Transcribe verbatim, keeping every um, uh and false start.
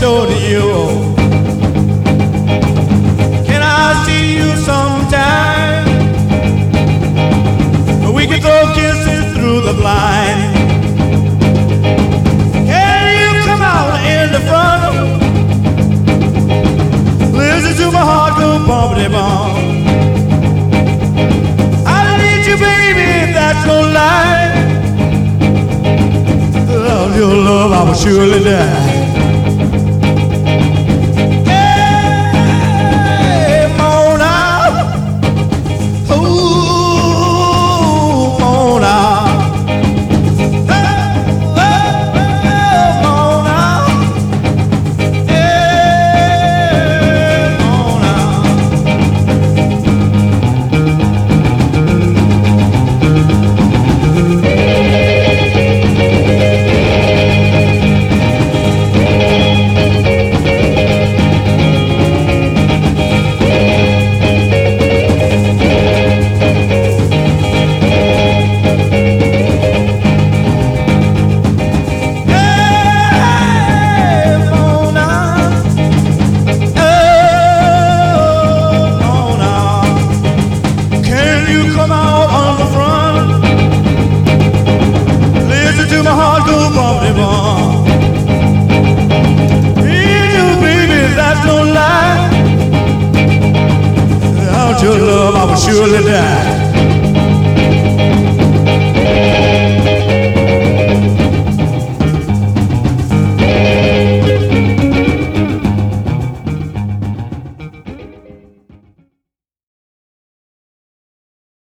door to you. Can I see you sometime? We can throw kisses through the blind. Can you come out in the front? Listen to my heart go bumpity bump. I need you, baby, that's no lie. Without your love, I will surely die. Your love, I will surely die.